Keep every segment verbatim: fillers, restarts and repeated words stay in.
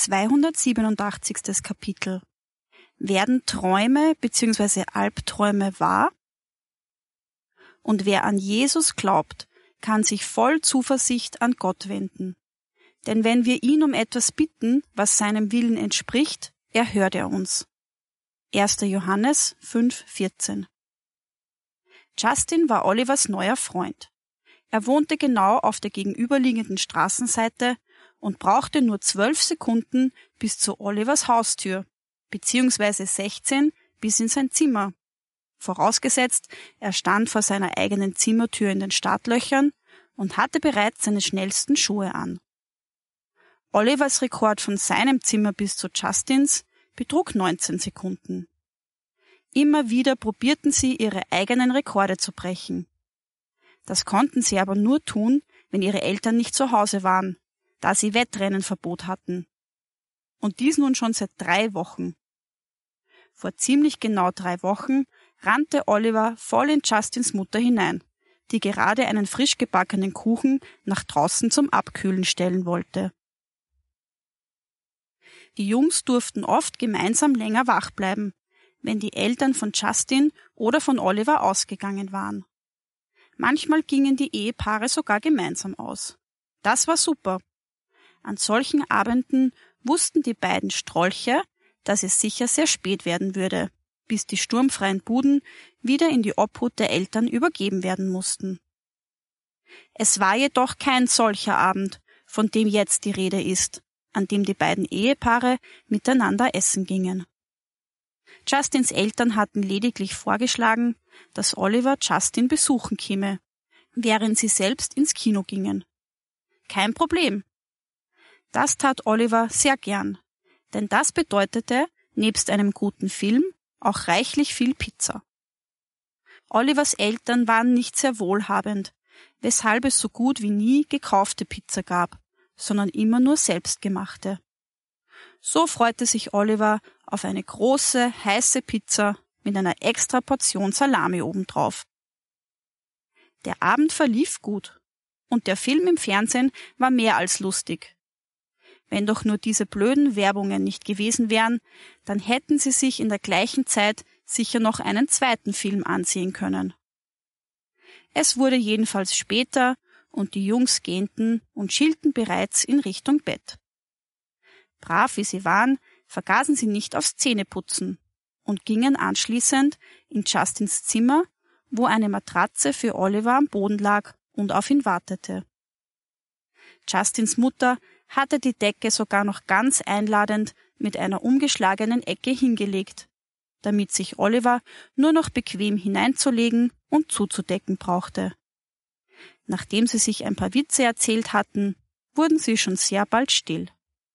zweihundertsiebenundachtzigste Kapitel. Werden Träume bzw. Albträume wahr? Und wer an Jesus glaubt, kann sich voll Zuversicht an Gott wenden. Denn wenn wir ihn um etwas bitten, was seinem Willen entspricht, erhört er uns. erster Johannes fünf vierzehn. Justin war Olivers neuer Freund. Er wohnte genau auf der gegenüberliegenden Straßenseite und brauchte nur zwölf Sekunden bis zu Olivers Haustür, beziehungsweise sechzehn bis in sein Zimmer. Vorausgesetzt, er stand vor seiner eigenen Zimmertür in den Startlöchern und hatte bereits seine schnellsten Schuhe an. Olivers Rekord von seinem Zimmer bis zu Justins betrug neunzehn Sekunden. Immer wieder probierten sie, ihre eigenen Rekorde zu brechen. Das konnten sie aber nur tun, wenn ihre Eltern nicht zu Hause waren, da sie Wettrennenverbot hatten. Und dies nun schon seit drei Wochen. Vor ziemlich genau drei Wochen rannte Oliver voll in Justins Mutter hinein, die gerade einen frisch gebackenen Kuchen nach draußen zum Abkühlen stellen wollte. Die Jungs durften oft gemeinsam länger wach bleiben, wenn die Eltern von Justin oder von Oliver ausgegangen waren. Manchmal gingen die Ehepaare sogar gemeinsam aus. Das war super. An solchen Abenden wussten die beiden Strolche, dass es sicher sehr spät werden würde, bis die sturmfreien Buden wieder in die Obhut der Eltern übergeben werden mussten. Es war jedoch kein solcher Abend, von dem jetzt die Rede ist, an dem die beiden Ehepaare miteinander essen gingen. Justins Eltern hatten lediglich vorgeschlagen, dass Oliver Justin besuchen käme, während sie selbst ins Kino gingen. Kein Problem. Das tat Oliver sehr gern, denn das bedeutete, nebst einem guten Film, auch reichlich viel Pizza. Olivers Eltern waren nicht sehr wohlhabend, weshalb es so gut wie nie gekaufte Pizza gab, sondern immer nur selbstgemachte. So freute sich Oliver auf eine große, heiße Pizza mit einer extra Portion Salami obendrauf. Der Abend verlief gut und der Film im Fernsehen war mehr als lustig. Wenn doch nur diese blöden Werbungen nicht gewesen wären, dann hätten sie sich in der gleichen Zeit sicher noch einen zweiten Film ansehen können. Es wurde jedenfalls später und die Jungs gähnten und schielten bereits in Richtung Bett. Brav wie sie waren, vergaßen sie nicht aufs Zähneputzen und gingen anschließend in Justins Zimmer, wo eine Matratze für Oliver am Boden lag und auf ihn wartete. Justins Mutter hatte die Decke sogar noch ganz einladend mit einer umgeschlagenen Ecke hingelegt, damit sich Oliver nur noch bequem hineinzulegen und zuzudecken brauchte. Nachdem sie sich ein paar Witze erzählt hatten, wurden sie schon sehr bald still.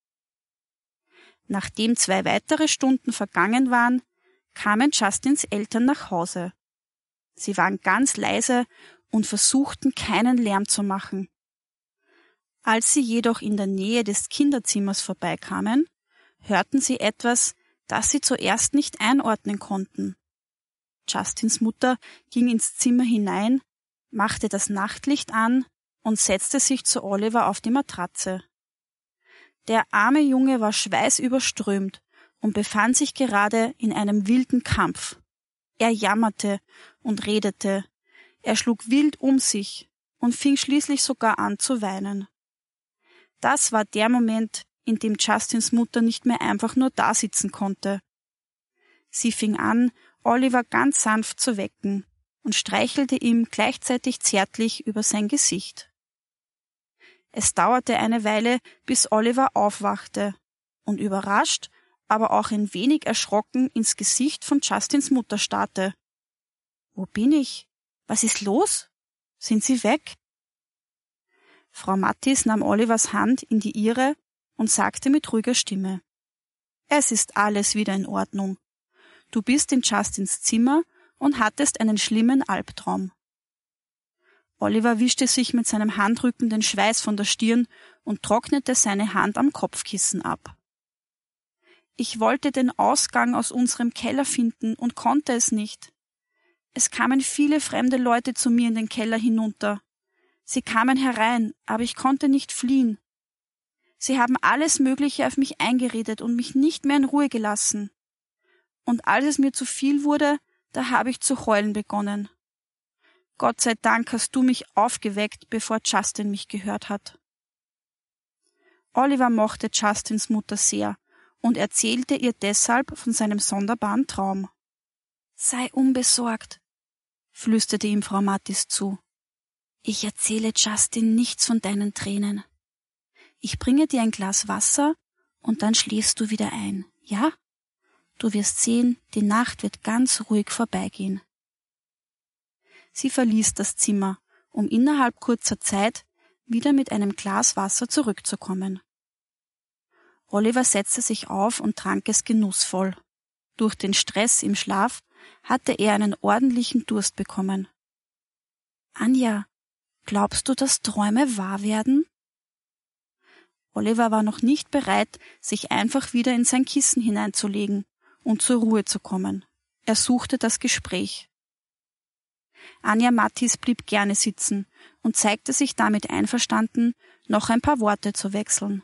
Nachdem zwei weitere Stunden vergangen waren, kamen Justins Eltern nach Hause. Sie waren ganz leise und versuchten, keinen Lärm zu machen. Als sie jedoch in der Nähe des Kinderzimmers vorbeikamen, hörten sie etwas, das sie zuerst nicht einordnen konnten. Justins Mutter ging ins Zimmer hinein, machte das Nachtlicht an und setzte sich zu Oliver auf die Matratze. Der arme Junge war schweißüberströmt und befand sich gerade in einem wilden Kampf. Er jammerte und redete, er schlug wild um sich und fing schließlich sogar an zu weinen. Das war der Moment, in dem Justins Mutter nicht mehr einfach nur dasitzen konnte. Sie fing an, Oliver ganz sanft zu wecken und streichelte ihm gleichzeitig zärtlich über sein Gesicht. Es dauerte eine Weile, bis Oliver aufwachte und überrascht, aber auch ein wenig erschrocken ins Gesicht von Justins Mutter starrte. »Wo bin ich? Was ist los? Sind Sie weg?« Frau Mattis nahm Olivers Hand in die ihre und sagte mit ruhiger Stimme, »Es ist alles wieder in Ordnung. Du bist in Justins Zimmer und hattest einen schlimmen Albtraum.« Oliver wischte sich mit seinem Handrücken den Schweiß von der Stirn und trocknete seine Hand am Kopfkissen ab. »Ich wollte den Ausgang aus unserem Keller finden und konnte es nicht. Es kamen viele fremde Leute zu mir in den Keller hinunter. Sie kamen herein, aber ich konnte nicht fliehen. Sie haben alles Mögliche auf mich eingeredet und mich nicht mehr in Ruhe gelassen. Und als es mir zu viel wurde, da habe ich zu heulen begonnen. Gott sei Dank hast du mich aufgeweckt, bevor Justin mich gehört hat. Oliver mochte Justins Mutter sehr und erzählte ihr deshalb von seinem sonderbaren Traum. »Sei unbesorgt«, flüsterte ihm Frau Mattis zu. »Ich erzähle Justin nichts von deinen Tränen. Ich bringe dir ein Glas Wasser und dann schläfst du wieder ein, ja? Du wirst sehen, die Nacht wird ganz ruhig vorbeigehen.« Sie verließ das Zimmer, um innerhalb kurzer Zeit wieder mit einem Glas Wasser zurückzukommen. Oliver setzte sich auf und trank es genussvoll. Durch den Stress im Schlaf hatte er einen ordentlichen Durst bekommen. »Anja, glaubst du, dass Träume wahr werden?« Oliver war noch nicht bereit, sich einfach wieder in sein Kissen hineinzulegen und zur Ruhe zu kommen. Er suchte das Gespräch. Anja Mattis blieb gerne sitzen und zeigte sich damit einverstanden, noch ein paar Worte zu wechseln.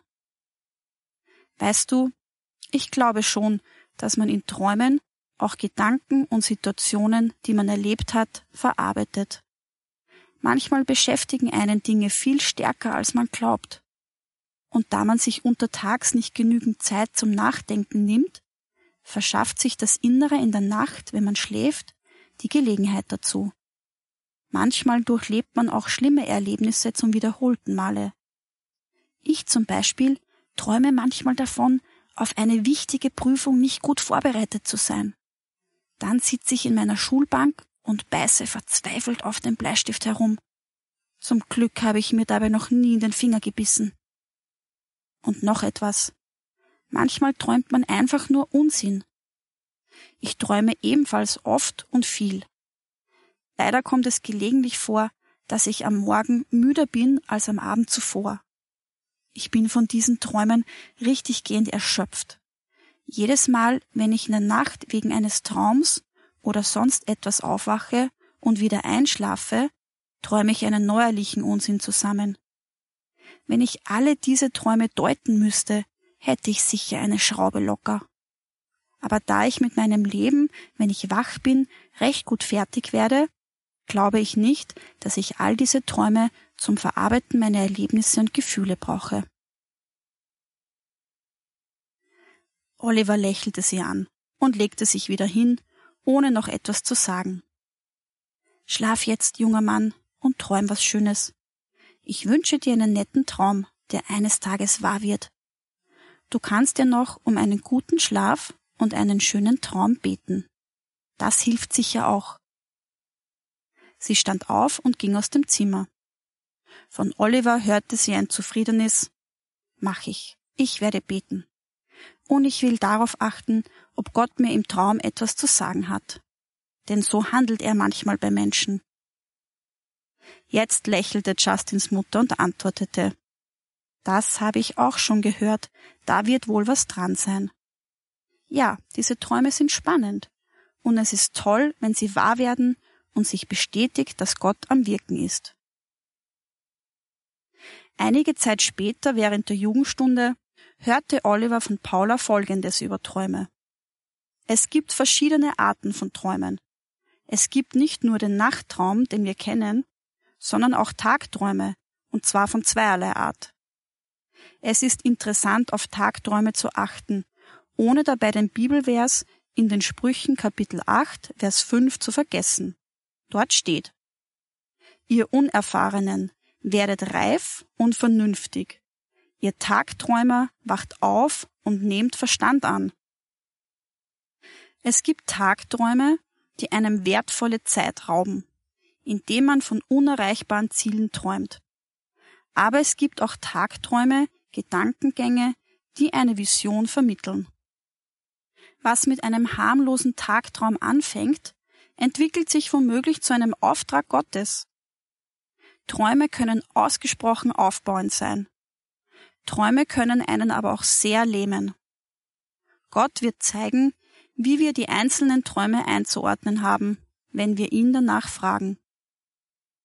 »Weißt du, ich glaube schon, dass man in Träumen auch Gedanken und Situationen, die man erlebt hat, verarbeitet. Manchmal beschäftigen einen Dinge viel stärker, als man glaubt. Und da man sich untertags nicht genügend Zeit zum Nachdenken nimmt, verschafft sich das Innere in der Nacht, wenn man schläft, die Gelegenheit dazu. Manchmal durchlebt man auch schlimme Erlebnisse zum wiederholten Male. Ich zum Beispiel träume manchmal davon, auf eine wichtige Prüfung nicht gut vorbereitet zu sein. Dann sitze ich in meiner Schulbank und beiße verzweifelt auf den Bleistift herum. Zum Glück habe ich mir dabei noch nie in den Finger gebissen. Und noch etwas. Manchmal träumt man einfach nur Unsinn. Ich träume ebenfalls oft und viel. Leider kommt es gelegentlich vor, dass ich am Morgen müder bin als am Abend zuvor. Ich bin von diesen Träumen richtiggehend erschöpft. Jedes Mal, wenn ich in der Nacht wegen eines Traums oder sonst etwas aufwache und wieder einschlafe, träume ich einen neuerlichen Unsinn zusammen. Wenn ich alle diese Träume deuten müsste, hätte ich sicher eine Schraube locker. Aber da ich mit meinem Leben, wenn ich wach bin, recht gut fertig werde, glaube ich nicht, dass ich all diese Träume zum Verarbeiten meiner Erlebnisse und Gefühle brauche. Oliver lächelte sie an und legte sich wieder hin, ohne noch etwas zu sagen. »Schlaf jetzt, junger Mann, und träum was Schönes. Ich wünsche dir einen netten Traum, der eines Tages wahr wird. Du kannst dir noch um einen guten Schlaf und einen schönen Traum beten. Das hilft sicher auch.« Sie stand auf und ging aus dem Zimmer. Von Oliver hörte sie ein zufriedenes »Mach ich, ich werde beten. Und ich will darauf achten, ob Gott mir im Traum etwas zu sagen hat. Denn so handelt er manchmal bei Menschen.« Jetzt lächelte Justins Mutter und antwortete, »Das habe ich auch schon gehört, da wird wohl was dran sein. Ja, diese Träume sind spannend, und es ist toll, wenn sie wahr werden und sich bestätigt, dass Gott am Wirken ist.« Einige Zeit später, während der Jugendstunde, hörte Oliver von Paula Folgendes über Träume. Es gibt verschiedene Arten von Träumen. Es gibt nicht nur den Nachttraum, den wir kennen, sondern auch Tagträume, und zwar von zweierlei Art. Es ist interessant, auf Tagträume zu achten, ohne dabei den Bibelvers in den Sprüchen Kapitel acht, Vers fünf zu vergessen. Dort steht: »Ihr Unerfahrenen, werdet reif und vernünftig. Ihr Tagträumer, wacht auf und nehmt Verstand an.« Es gibt Tagträume, die einem wertvolle Zeit rauben, indem man von unerreichbaren Zielen träumt. Aber es gibt auch Tagträume, Gedankengänge, die eine Vision vermitteln. Was mit einem harmlosen Tagtraum anfängt, entwickelt sich womöglich zu einem Auftrag Gottes. Träume können ausgesprochen aufbauend sein. Träume können einen aber auch sehr lähmen. Gott wird zeigen, wie wir die einzelnen Träume einzuordnen haben, wenn wir ihn danach fragen.